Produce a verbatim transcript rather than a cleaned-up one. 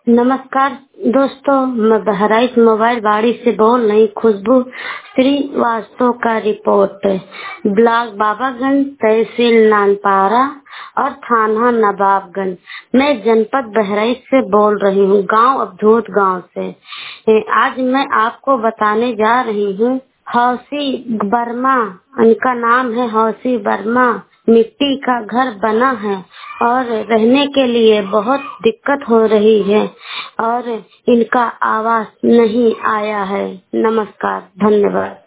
नमस्कार दोस्तों, मैं बहराइच मोबाइल बाड़ी से बोल रही खुशबू श्रीवास्तव का रिपोर्ट। ब्लॉक बाबागंज, तहसील नानपारा और थाना नवाबगंज। मैं जनपद बहराइच से बोल रही हूँ, गांव अवधूत गांव से। ए, आज मैं आपको बताने जा रही हूँ हौसी वर्मा। उनका नाम है हौसी वर्मा। मिट्टी का घर बना है और रहने के लिए बहुत दिक्कत हो रही है और इनका आवास नहीं आया है। नमस्कार, धन्यवाद।